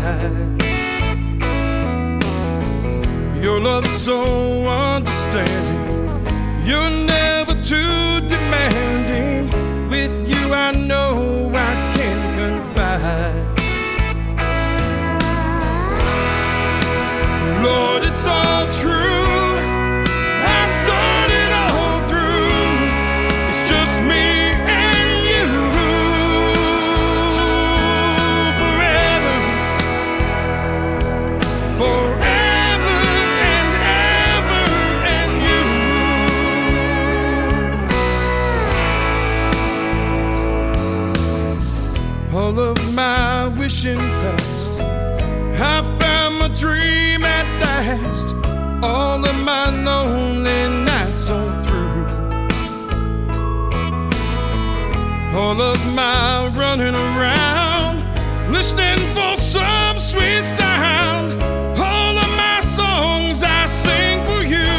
side. Your love's so understanding, you're never too demanding. With you I know I can confide. Lord, it's all true, I've done it all through. It's just me and you, forever, forever and ever and you. All of my wishing past, I found my dream at last. All of my lonely nights are through. All of my running around, listening for some sweet sound. All of my songs I sing for you.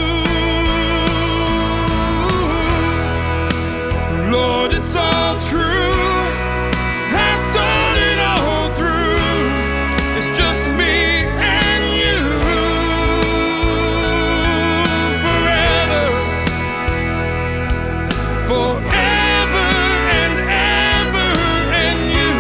Lord, it's all true, I've done it all through. It's just me and you, forever, forever and ever and you.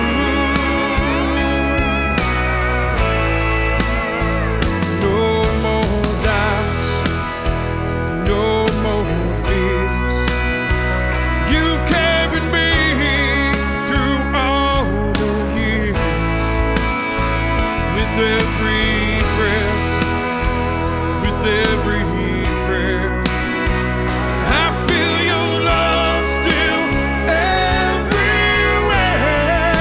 No more doubts, no more fears. You've carried me through all the years. With every breath, with every prayer, I feel your love still everywhere.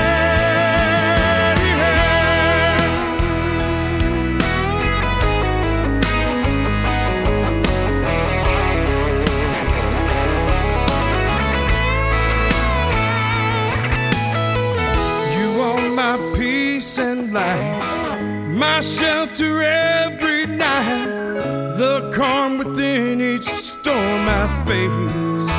You are my peace and light, my shelter every night, the calm within each storm I face.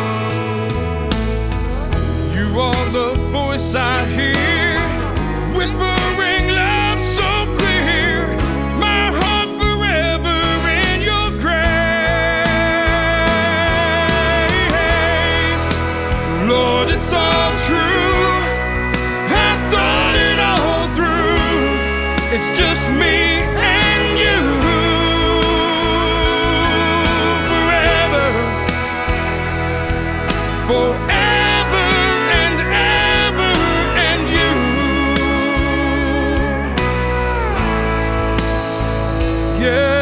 You are the voice I hear, whispering love so clear. My heart forever in your grace. Lord, it's all true, I've done it all through. It's just me and you, forever, forever and ever and you. Yeah.